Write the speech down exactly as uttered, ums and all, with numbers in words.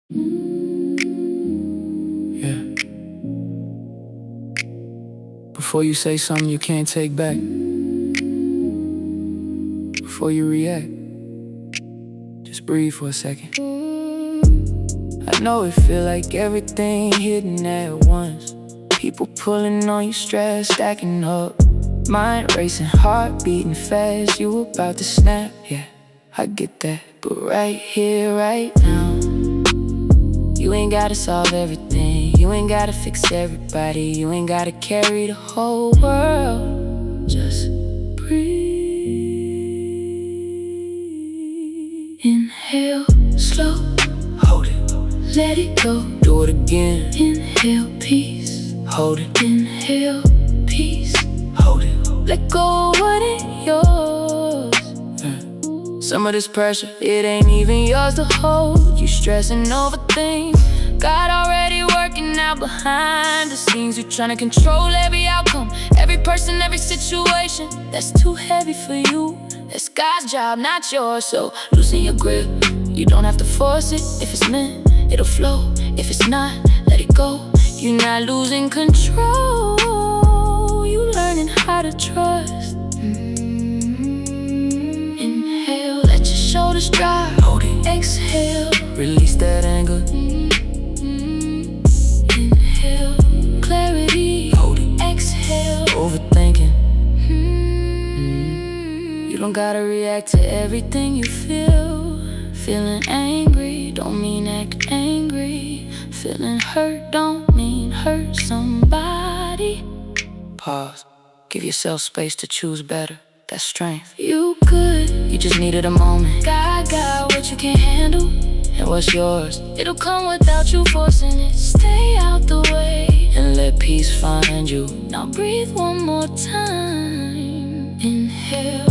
Yeah. Before you say something you can't take back, before you react, just breathe for a second. I know it feel like everything hitting at once. People pulling on you, stress stacking up. Mind racing, heart beating fast. You about to snap, yeah, I get that. But right here, right now, you ain't gotta solve everything. You ain't gotta fix everybody. You ain't gotta carry the whole world. Just breathe. Inhale, slow, hold it. Let it go, do it again. Inhale, peace, hold it. Inhale, peace, hold it. Let go of what ain't yours. Yeah. Some of this pressure, it ain't even yours to hold. You stressing over things God already working out behind the scenes. You trying to control every outcome, every person, every situation. That's too heavy for you. That's God's job, not yours. So loosen your grip. You don't have to force it. If it's meant, it'll flow. If it's not, let it go. You're not losing control. You learning how to trust. Mm-hmm. Inhale, let your shoulders drop. Hold it. Exhale, release that anger. Mm-hmm. Inhale, clarity. Hold it. Exhale, overthinking. Mm-hmm. You don't gotta react to everything you feel. Feeling angry don't mean act angry. Feeling hurt don't mean hurt somebody. Pause. Give yourself space to choose better. That's strength. You good, you just needed a moment. God got what you can't handle, and what's yours, it'll come without you forcing it. Stay out the way and let peace find you. Now breathe one more time. Inhale,